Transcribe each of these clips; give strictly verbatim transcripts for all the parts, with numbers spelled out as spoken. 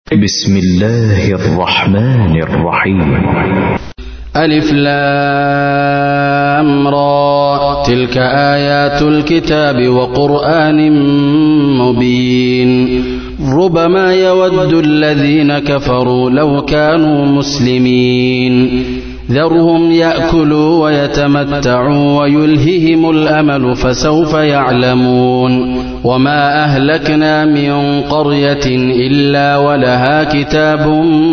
بسم الله الرحمن الرحيم. ألف لام را، تلك آيات الكتاب وقرآن مبين. ربما يود الذين كفروا لو كانوا مسلمين، ذرهم يأكلوا ويتمتعوا ويلههم الأمل فسوف يعلمون. وما أهلكنا من قرية إلا ولها كتاب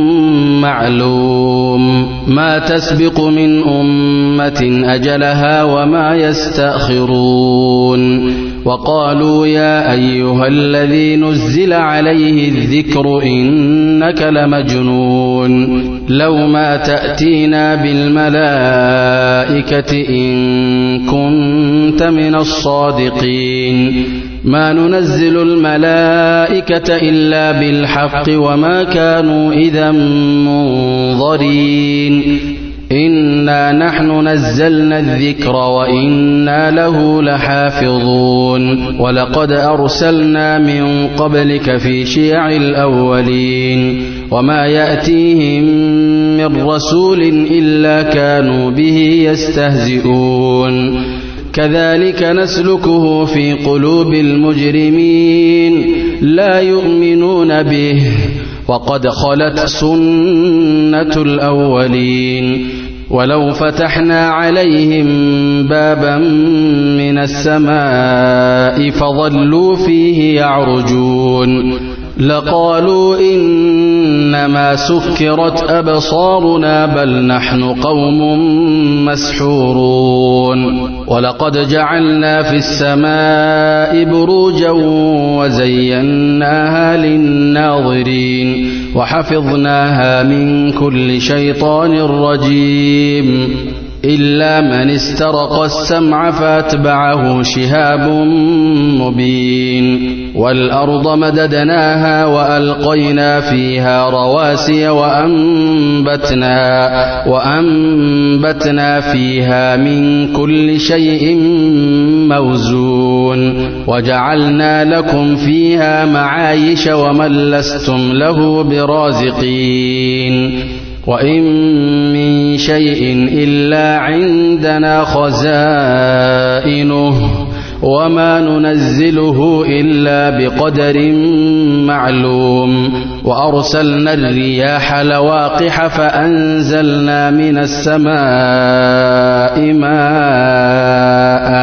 معلوم، ما تسبق من أمة أجلها وما يستأخرون. وقالوا يا أيها الذي نزل عليه الذكر إنك لمجنون، لو ما تأتينا بالملائكة إن كنت من الصادقين. ما ننزل الملائكة إلا بالحق وما كانوا إذا منظرين. إنا نحن نزلنا الذكر وإنا له لحافظون. ولقد أرسلنا من قبلك في شيع الأولين، وما يأتيهم من رسول إلا كانوا به يستهزئون. كذلك نسلكه في قلوب المجرمين، لا يؤمنون به وقد خلت سنة الأولين. ولو فتحنا عليهم بابا من السماء فظلوا فيه يعرجون لقالوا إنما سكرت أبصارنا بل نحن قوم مسحورون. ولقد جعلنا في السماء بروجا وزيناها للناظرين وحفظناها من كل شيطان رجيم، إلا من استرق السمع فاتبعه شهاب مبين. والأرض مددناها وألقينا فيها رواسي وأنبتنا, وأنبتنا فيها من كل شيء موزون. وجعلنا لكم فيها معايش ومن لستم له برازقين. وإن من شيء إلا عندنا خزائنه وما ننزله إلا بقدر معلوم. وأرسلنا الرياح لواقح فأنزلنا من السماء ماء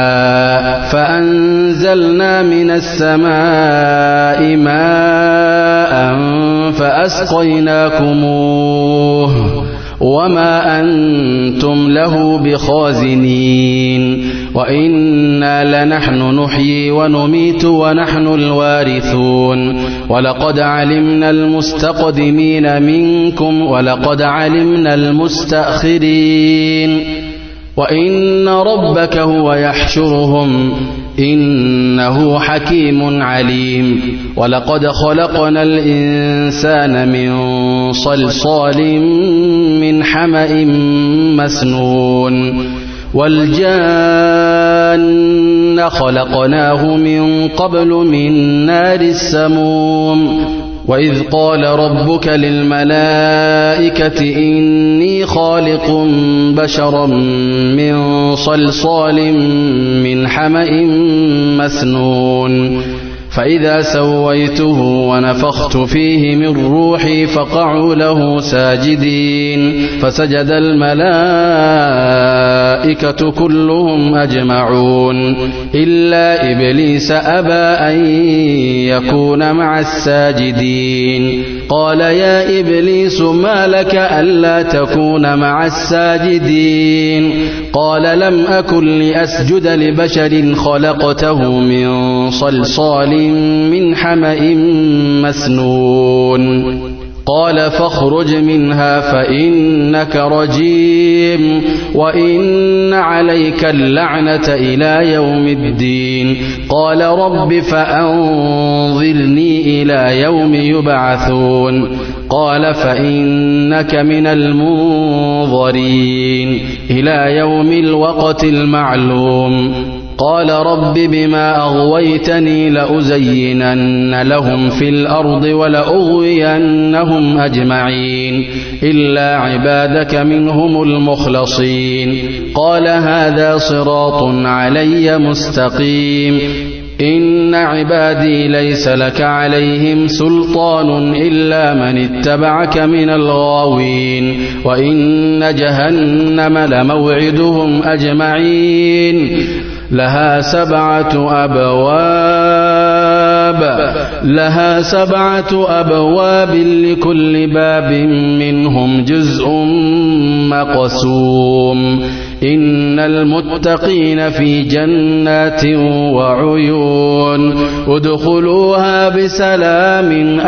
فأنزلنا من السماء ماء فأسقيناكموه وما أنتم له بخازنين. وإنا لنحن نحيي ونميت ونحن الوارثون. ولقد علمنا المستقدمين منكم ولقد علمنا المستأخرين. وإن ربك هو يحشرهم إنه حكيم عليم. ولقد خلقنا الإنسان من صلصال من حمأ مسنون. والجان خلقناه من قبل من نار السموم. وإذ قال ربك للملائكة إني خالق بشرا من صلصال من حمأ مسنون. فإذا سويته ونفخت فيه من روحي فقعوا له ساجدين. فسجد الملائكة كلهم أجمعون إلا إبليس أبى أن يكون مع الساجدين. قال يا إبليس ما لك ألا تكون مع الساجدين؟ قال لم أكن لأسجد لبشر خلقته من صلصال من حمأ مسنون. قال فاخرج منها فإنك رجيم وإن عليك اللعنة إلى يوم الدين. قال رب فأنظرني إلى يوم يبعثون. قال فإنك من المنظرين إلى يوم الوقت المعلوم. قال رب بما أغويتني لأزينن لهم في الأرض ولأغوينهم أجمعين إلا عبادك منهم المخلصين قال هذا صراط علي مستقيم إن عبادي ليس لك عليهم سلطان إلا من اتبعك من الغاوين وإن جهنم لموعدهم أجمعين لها سبعة أبواب لها سبعة أبواب لكل باب منهم جزء مقسوم إن المتقين في جنات وعيون ادخلوها بسلام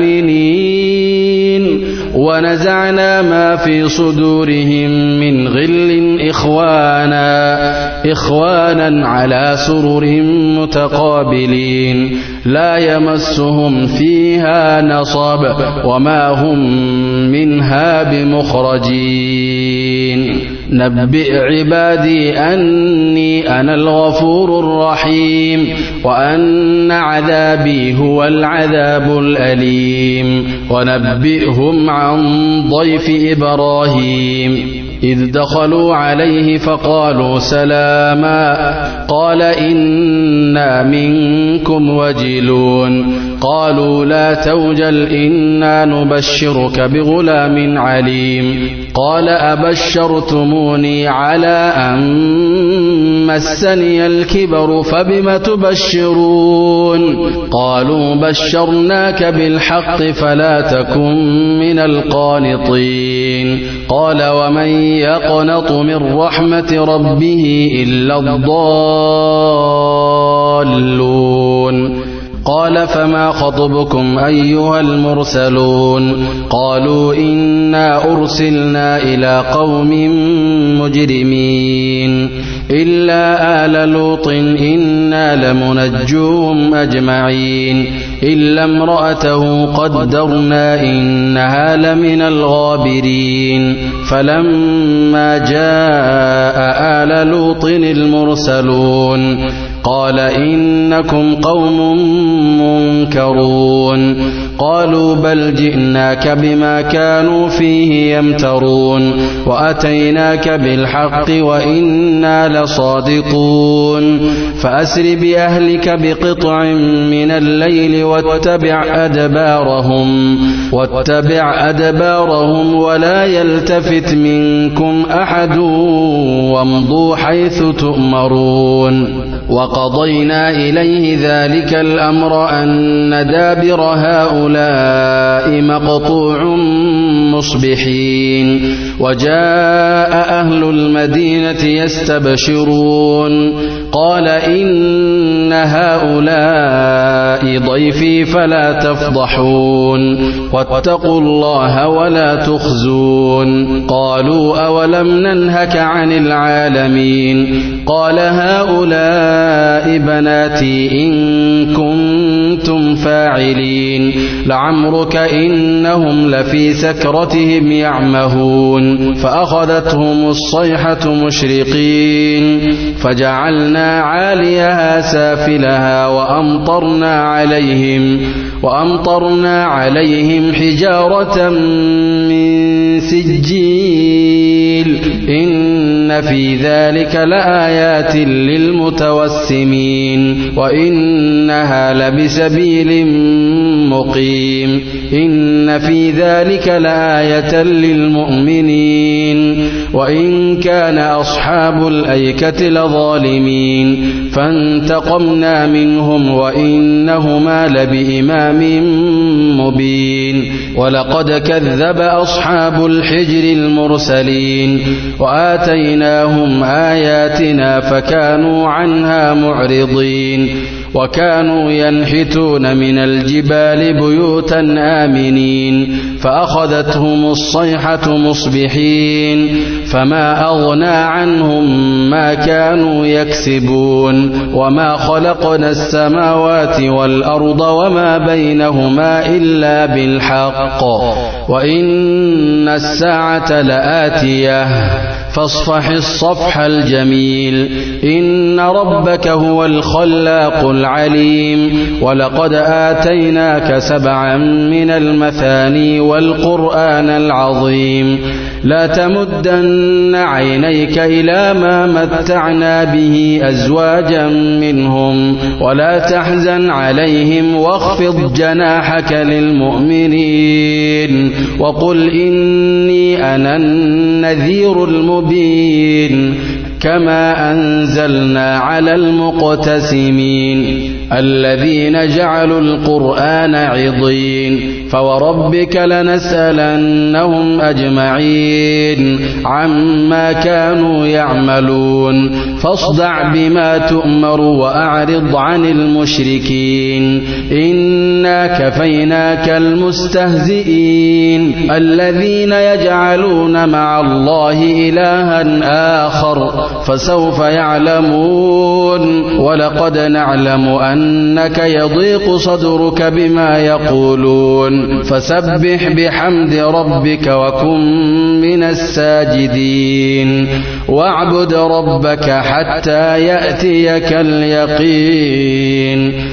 آمنين ونزعنا ما في صدورهم من غل إخوانا إخوانا على سرر متقابلين لا يمسهم فيها نصب وما هم منها بمخرجين نبئ عبادي أني أنا الغفور الرحيم وأن عذابي هو العذاب الأليم ونبئهم عن ضيف إبراهيم إذ دخلوا عليه فقالوا سلاما قال إنا منكم وجلون قالوا لا توجل إنا نبشرك بغلام عليم قال أبشرتموني على أن مسني الكبر فبم تبشرون قالوا بشرناك بالحق فلا تكن من القانطين قال ومن يقنط من رحمة ربه إلا الضالون قال فما خطبكم أيها المرسلون قالوا إنا أرسلنا إلى قوم مجرمين إلا آل لوط إنا لمنجوهم أجمعين إلا امرأته قدرنا إنها لمن الغابرين فلما جاء آل لوط المرسلون قال إنكم قوم منكرون قالوا بل جئناك بما كانوا فيه يمترون وأتيناك بالحق وإنا لصادقون فأسر بأهلك بقطع من الليل واتبع أدبارهم واتبع أدبارهم ولا يلتفت منكم أحد وامضوا حيث تؤمرون وقضينا إليه ذلك الأمر أن دابر هؤلاء مقطوع مصبحين وجاء أهل المدينة يستبشرون قال إن هؤلاء ضيفي فلا تفضحون واتقوا الله ولا تخزون قالوا أولم ننهك عن العالمين قال هؤلاء بناتي إن كنتم فاعلين لعمرك إنهم لفي سكرتهم يعمهون فأخذتهم الصيحة مشرقين فجعلنا عاليها سافلها وأمطرنا عليهم وأمطرنا عليهم حجارة من سجيل إن في ذلك لآيات للمتوسمين وإنها لبسبيل مقيم إن في ذلك لآية للمؤمنين وإن كان أصحاب الأيكة لظالمين فانتقمنا منهم وإنهما لبإمام مبين ولقد كذب أصحاب الحجر المرسلين وآتيناهم آياتنا فكانوا عنها معرضين وكانوا ينحتون من الجبال بيوتا آمنين فأخذتهم الصيحة مصبحين فما أغنى عنهم ما كانوا يكسبون وما خلقنا السماوات والأرض وما بينهما إلا بالحق وإن الساعة لآتية فاصفح الصفح الجميل إن ربك هو الخلاق العليم ولقد آتيناك سبعا من المثاني والقرآن العظيم لا تمدن عينيك إلى ما متعنا به أزواجا منهم ولا تحزن عليهم واخفض جناحك للمؤمنين وقل إني أنا النذير المبين كما أنزلنا على المقتسمين الذين جعلوا القرآن عضين فوربك لنسألنهم أجمعين عما كانوا يعملون فاصدع بما تؤمر وأعرض عن المشركين إنا كفيناك المستهزئين الذين يجعلون مع الله إلها آخر فسوف يعلمون ولقد نعلم أنك يضيق صدرك بما يقولون فسبح بحمد ربك وكن من الساجدين واعبد ربك حتى يأتيك اليقين